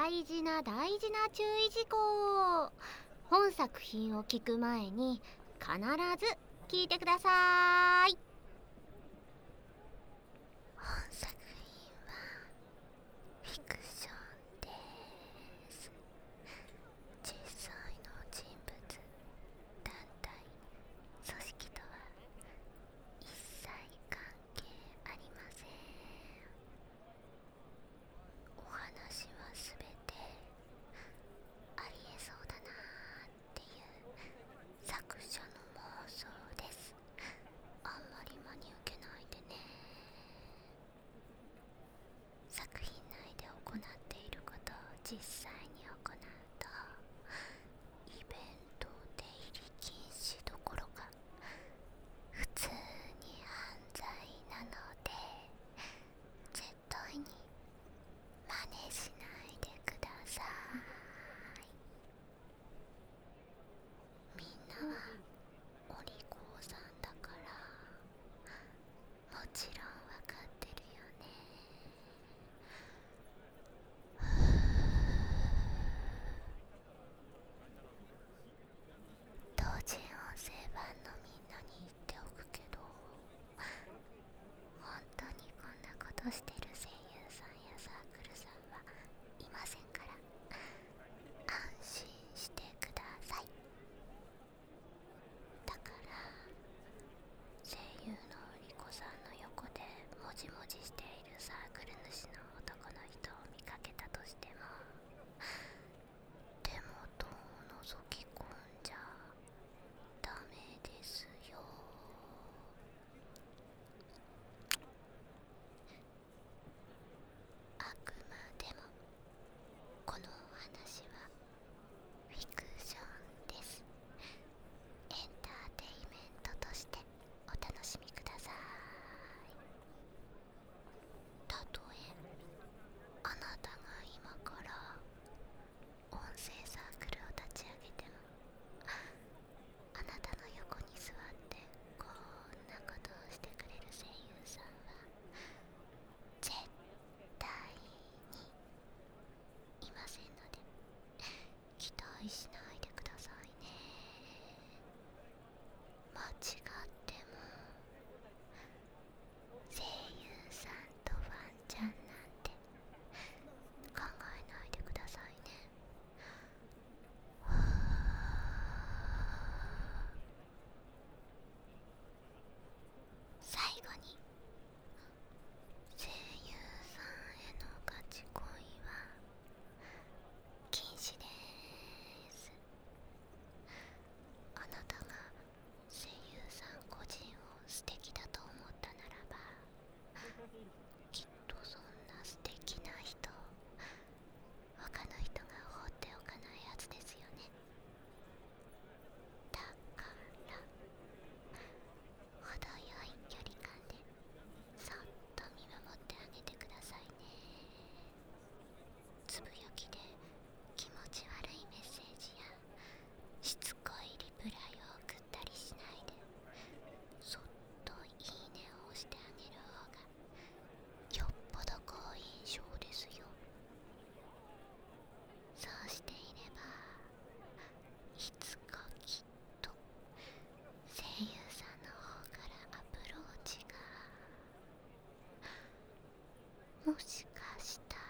大事な大事な注意事項。本作品を聞く前に必ず聞いてください。 本作品はフィクションです。実際の人物、団体、組織とは一切関係ありません。お話はすべてありえそうだなっていう作者の妄想です。あんまり真に受けないでね。作品内で行っていることを実際に行うと、イベント出入り禁止どころか普通に犯罪なので、絶対に真似しないでください。みんなはお利口さんだからもちろんわかってるよね。同人音声版のみんなに言っておくけど、本当にこんなことしてる声優さんやサークルさんはいませんから、安心してください。だから声優のうりこさんの横でもじもじしているサークル主の男の人を見かけたとしても、手元を覗き込んじゃダメですよ。あくまでもこのお話はフィクションです。エンターテイメントとしてお楽しみください。たとえあなたが今から音声サークルを立ち上げても、あなたの横に座ってこんなことをしてくれる声優さんは絶対にいませんので、期待しないでくださいね。間違っても声優さんとワンちゃんなんて考えないでくださいね。最後に、声優さんへのガチ恋は禁止です。あなたが声優さん個人を素敵だと思ったならば、きっとそんな素敵な人他の人が放っておかないはずですよね。だから程よい距離感でそっと見守ってあげてくださいね。つぶやきで気持ち悪いメッセージやしつこいリプライを送ったりしないで、そっといいねを押してあげる方がよっぽど好印象ですよ。そうしていればいつかきっと声優さんの方からアプローチが、もしかしたら